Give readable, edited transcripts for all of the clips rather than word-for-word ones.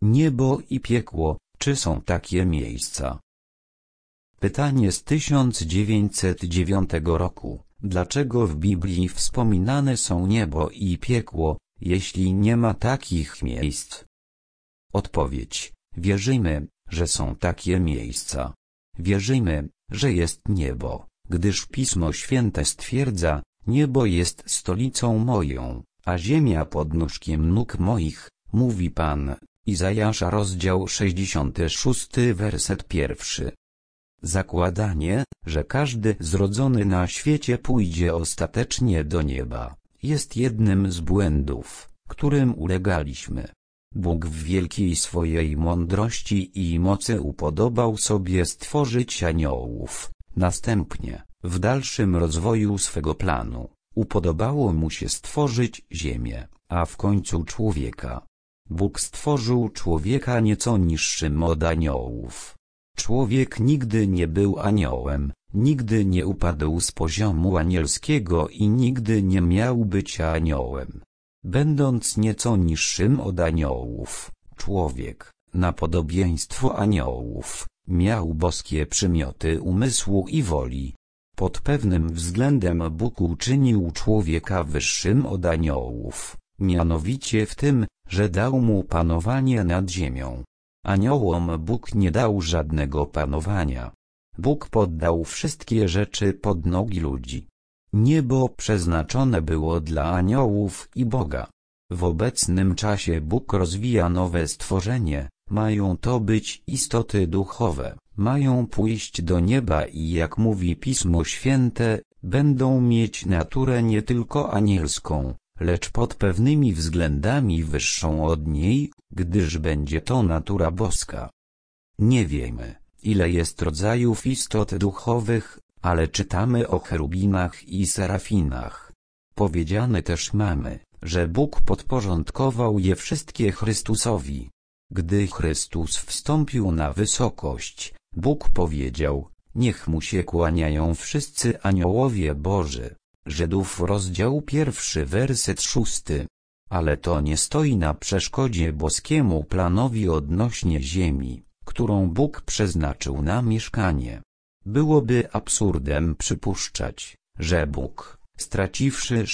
Niebo i piekło, czy są takie miejsca? Pytanie z 1909 roku. Dlaczego w Biblii wspominane są niebo i piekło, jeśli nie ma takich miejsc? Odpowiedź. Wierzymy, że są takie miejsca. Wierzymy, że jest niebo, gdyż Pismo Święte stwierdza: niebo jest stolicą moją, a ziemia podnóżkiem nóg moich, mówi Pan. Izajasza rozdział 66 werset 1. Zakładanie, że każdy zrodzony na świecie pójdzie ostatecznie do nieba, jest jednym z błędów, którym ulegaliśmy. Bóg w wielkiej swojej mądrości i mocy upodobał sobie stworzyć aniołów. Następnie, w dalszym rozwoju swego planu, upodobało mu się stworzyć ziemię, a w końcu człowieka. Bóg stworzył człowieka nieco niższym od aniołów. Człowiek nigdy nie był aniołem, nigdy nie upadł z poziomu anielskiego i nigdy nie miał być aniołem. Będąc nieco niższym od aniołów, człowiek, na podobieństwo aniołów, miał boskie przymioty umysłu i woli. Pod pewnym względem Bóg uczynił człowieka wyższym od aniołów, mianowicie w tym, że dał mu panowanie nad ziemią. Aniołom Bóg nie dał żadnego panowania. Bóg poddał wszystkie rzeczy pod nogi ludzi. Niebo przeznaczone było dla aniołów i Boga. W obecnym czasie Bóg rozwija nowe stworzenie, mają to być istoty duchowe, mają pójść do nieba i jak mówi Pismo Święte, będą mieć naturę nie tylko anielską, lecz pod pewnymi względami wyższą od niej, gdyż będzie to natura boska. Nie wiemy, ile jest rodzajów istot duchowych, ale czytamy o cherubinach i serafinach. Powiedziane też mamy, że Bóg podporządkował je wszystkie Chrystusowi. Gdy Chrystus wstąpił na wysokość, Bóg powiedział: niech mu się kłaniają wszyscy aniołowie Boży. Żydów rozdział 1 werset 6. Ale to nie stoi na przeszkodzie boskiemu planowi odnośnie ziemi, którą Bóg przeznaczył na mieszkanie. Byłoby absurdem przypuszczać, że Bóg, straciwszy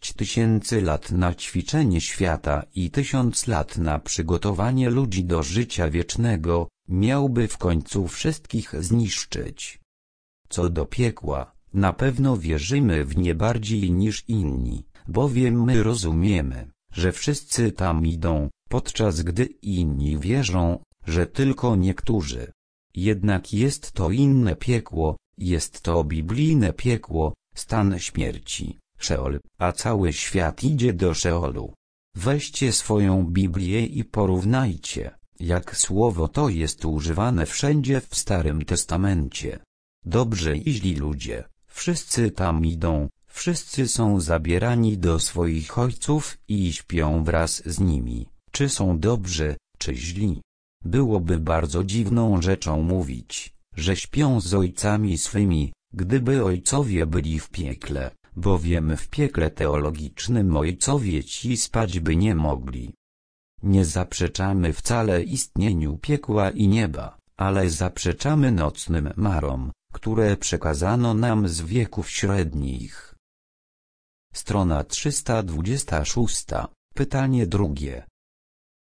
6000 lat na ćwiczenie świata i 1000 lat na przygotowanie ludzi do życia wiecznego, miałby w końcu wszystkich zniszczyć. Co do piekła, na pewno wierzymy w nie bardziej niż inni, bowiem my rozumiemy, że wszyscy tam idą, podczas gdy inni wierzą, że tylko niektórzy. Jednak jest to inne piekło, jest to biblijne piekło, stan śmierci, Szeol, a cały świat idzie do Szeolu. Weźcie swoją Biblię i porównajcie, jak słowo to jest używane wszędzie w Starym Testamencie. Dobrzy i źli ludzie, wszyscy tam idą, wszyscy są zabierani do swoich ojców i śpią wraz z nimi, czy są dobrzy, czy źli. Byłoby bardzo dziwną rzeczą mówić, że śpią z ojcami swymi, gdyby ojcowie byli w piekle, bowiem w piekle teologicznym ojcowie ci spać by nie mogli. Nie zaprzeczamy wcale istnieniu piekła i nieba, ale zaprzeczamy nocnym marom, które przekazano nam z wieków średnich. Strona 326. Pytanie drugie.